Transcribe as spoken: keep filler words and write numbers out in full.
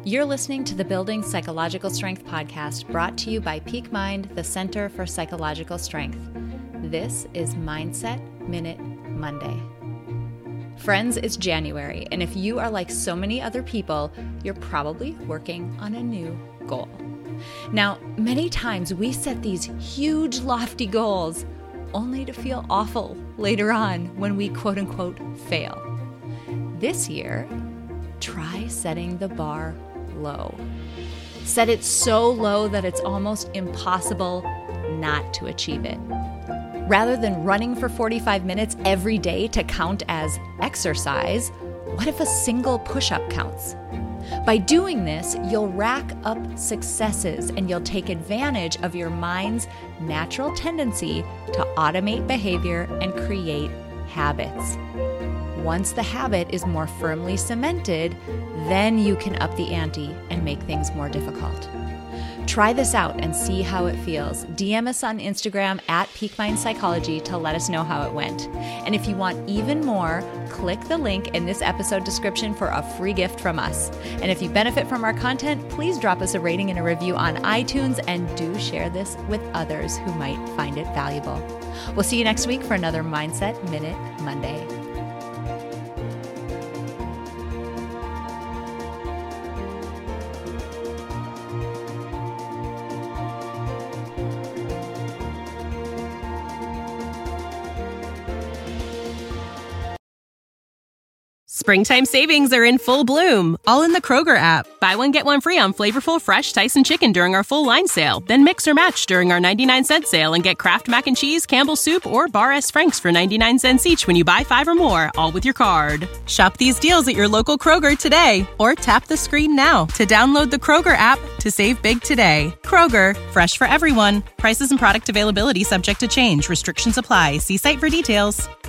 You're listening to the Building Psychological Strength podcast, brought to you by Peak Mind, the Center for Psychological Strength. This is Mindset Minute Monday. Friends, it's January, and if you are like so many other people, you're probably working on a new goal. Now, many times we set these huge, lofty goals only to feel awful later on when we quote-unquote fail. This year, try setting the bar low. Set it so low that it's almost impossible not to achieve it. Rather than running for forty-five minutes every day to count as exercise, what if a single push-up counts? By doing this, you'll rack up successes and you'll take advantage of your mind's natural tendency to automate behavior and create habits. Once the habit is more firmly cemented, then you can up the ante and make things more difficult. Try this out and see how it feels. D M us on Instagram at Peak Mind Psychology to let us know how it went. And if you want even more, click the link in this episode description for a free gift from us. And if you benefit from our content, please drop us a rating and a review on iTunes, and do share this with others who might find it valuable. We'll see you next week for another Mindset Minute Monday. Springtime savings are in full bloom, all in the Kroger app. Buy one, get one free on flavorful, fresh Tyson chicken during our full line sale. Then mix or match during our ninety-nine cent sale and get Kraft Mac and Cheese, Campbell's Soup, or Bar S. Frank's for ninety-nine cents each when you buy five or more, all with your card. Shop these deals at your local Kroger today, or tap the screen now to download the Kroger app to save big today. Kroger, fresh for everyone. Prices and product availability subject to change. Restrictions apply. See site for details.